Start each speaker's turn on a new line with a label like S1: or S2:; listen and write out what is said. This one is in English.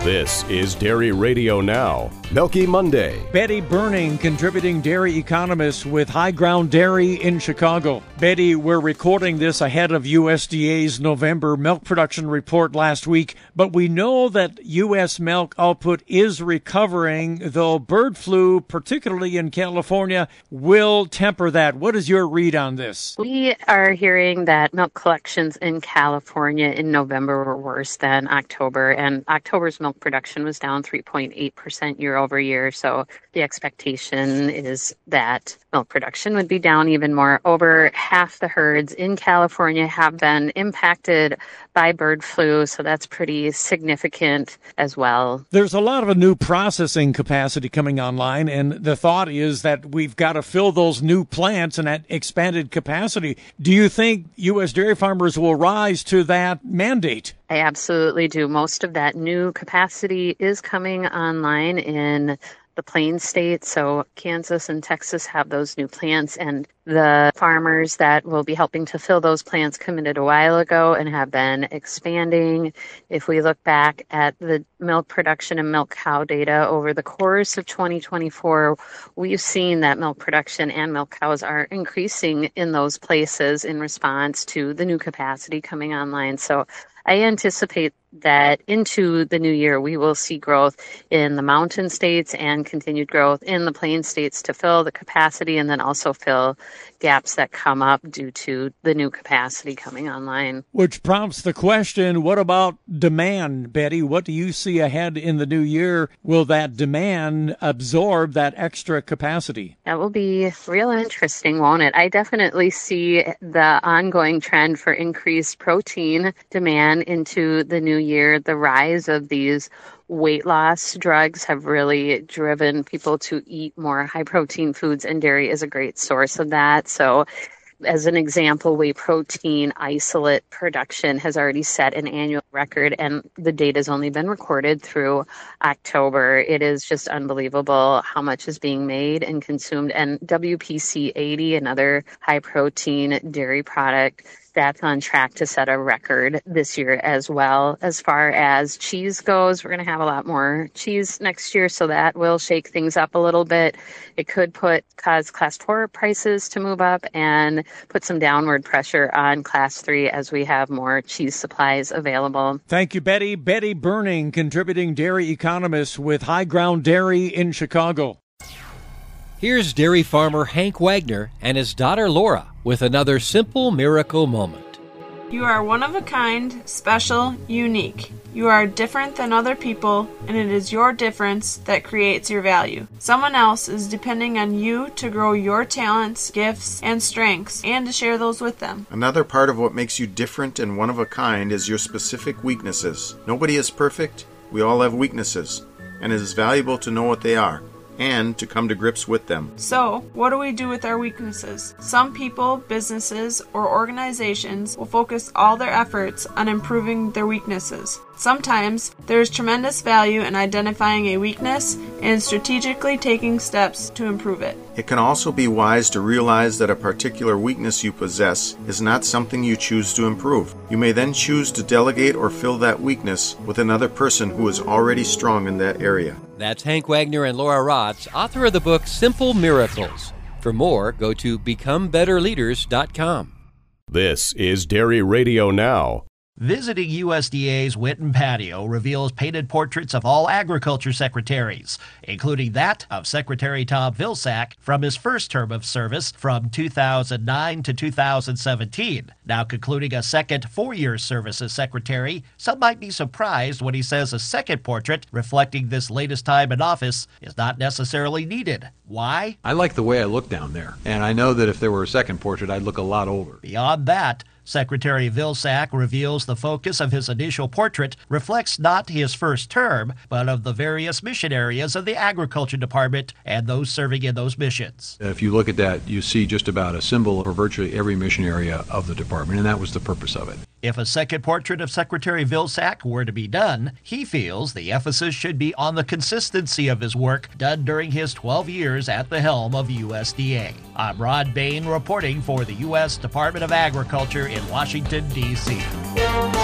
S1: This is Dairy Radio Now. Milky Monday.
S2: Betty Burning, contributing dairy economist with High Ground Dairy in Chicago. Betty, we're recording this ahead of USDA's November milk production report last week, but we know that U.S. milk output is recovering, though bird flu, particularly in California, will temper that. What is your read on this?
S3: We are hearing that milk collections in California in November were worse than October, and October's milk production was down 3.8% year over year. So the expectation is that milk production would be down even more. Over half the herds in California have been impacted by bird flu, so that's pretty significant as well.
S2: There's a lot of a new processing capacity coming online, and the thought is that we've got to fill those new plants and that expanded capacity. Do you think U.S. dairy farmers will rise to that mandate?
S3: I absolutely do. Most of that new capacity is coming online in the Plains states. So Kansas and Texas have those new plants, and the farmers that will be helping to fill those plants committed a while ago and have been expanding. If we look back at the milk production and milk cow data over the course of 2024, we've seen that milk production and milk cows are increasing in those places in response to the new capacity coming online. So I anticipate that into the new year, we will see growth in the mountain states and continued growth in the plain states to fill the capacity and then also fill gaps that come up due to the new capacity coming online.
S2: Which prompts the question, what about demand, Betty? What do you see ahead in the new year? Will that demand absorb that extra capacity?
S3: That will be real interesting, won't it? I definitely see the ongoing trend for increased protein demand into the new year. The rise of these weight loss drugs have really driven people to eat more high protein foods, and dairy is a great source of that. So as an example, whey protein isolate production has already set an annual record, and the data has only been recorded through October. It is just unbelievable how much is being made and consumed. And WPC 80, another high protein dairy product, that's on track to set a record this year as well. As far as cheese goes, we're going to have a lot more cheese next year, so that will shake things up a little bit. It could cause Class 4 prices to move up and put some downward pressure on Class 3 as we have more cheese supplies available.
S2: Thank you, Betty. Betty Burning, contributing dairy economist with High Ground Dairy in Chicago.
S4: Here's dairy farmer Hank Wagner and his daughter Laura with another simple miracle moment.
S5: You are one of a kind, special, unique. You are different than other people, and it is your difference that creates your value. Someone else is depending on you to grow your talents, gifts, and strengths, and to share those with them.
S6: Another part of what makes you different and one of a kind is your specific weaknesses. Nobody is perfect. We all have weaknesses, and it is valuable to know what they are and to come to grips with them.
S5: So, what do we do with our weaknesses? Some people, businesses, or organizations will focus all their efforts on improving their weaknesses. Sometimes, there is tremendous value in identifying a weakness and strategically taking steps to improve it.
S6: It can also be wise to realize that a particular weakness you possess is not something you choose to improve. You may then choose to delegate or fill that weakness with another person who is already strong in that area.
S4: That's Hank Wagner and Laura Rotz, author of the book Simple Miracles. For more, go to BecomeBetterLeaders.com.
S1: This is Dairy Radio Now.
S7: Visiting USDA's Winton Patio reveals painted portraits of all agriculture secretaries, including that of Secretary Tom Vilsack from his first term of service from 2009 to 2017. Now concluding a second 4-year service as secretary, some might be surprised when he says a second portrait reflecting this latest time in office is not necessarily needed. Why?
S8: I like the way I look down there, and I know that if there were a second portrait, I'd look a lot older.
S7: Beyond that, Secretary Vilsack reveals the focus of his initial portrait reflects not his first term, but of the various mission areas of the Agriculture Department and those serving in those missions.
S8: If you look at that, you see just about a symbol for virtually every mission area of the department, and that was the purpose of it.
S7: If a second portrait of Secretary Vilsack were to be done, he feels the emphasis should be on the consistency of his work done during his 12 years at the helm of USDA. I'm Rod Bain reporting for the U.S. Department of Agriculture in Washington, D.C.